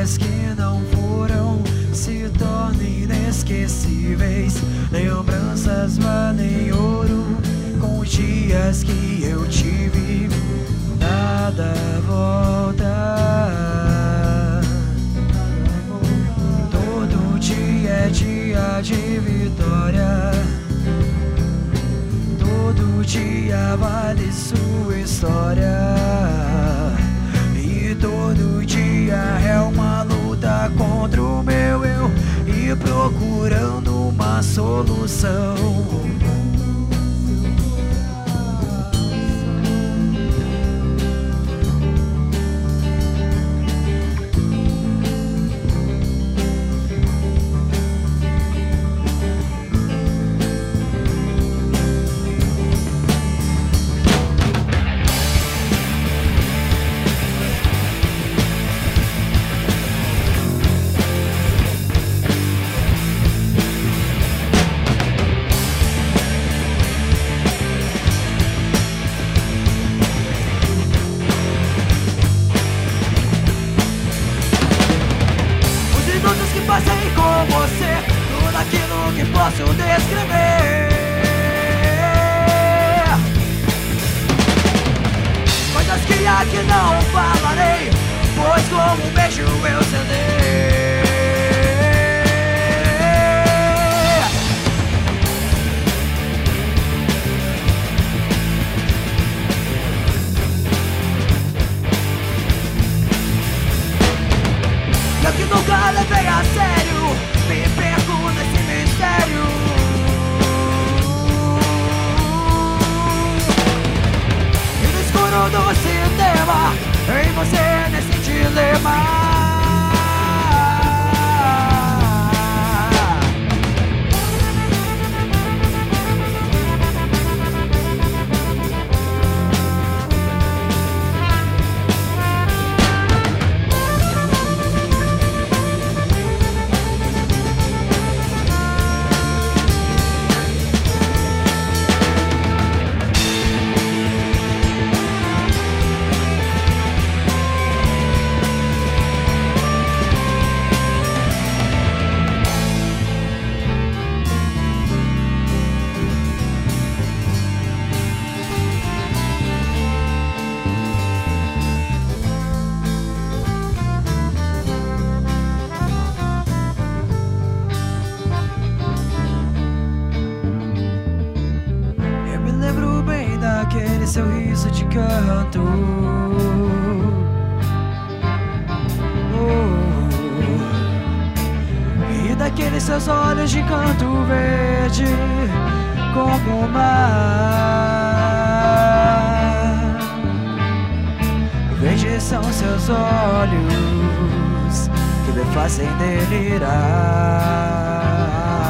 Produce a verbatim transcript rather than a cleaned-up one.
dias que não foram se tornam inesquecíveis. Lembranças valem ouro com os dias que eu tive. Nada volta. Todo dia é dia de vitória. Todo dia vale sua história. E todo dia é uma luta contra o meu eu e procurando uma solução. Passei com você tudo aquilo que posso descrever. Coisas que aqui não falarei, pois como um beijo eu cedei. Eu que nunca levei a sério, me perco nesse mistério. E no escuro do cinema, em você nesse dilema. Aquele seu riso de canto, oh, e daqueles seus olhos de canto verde como o mar. Verdes são seus olhos que me fazem delirar.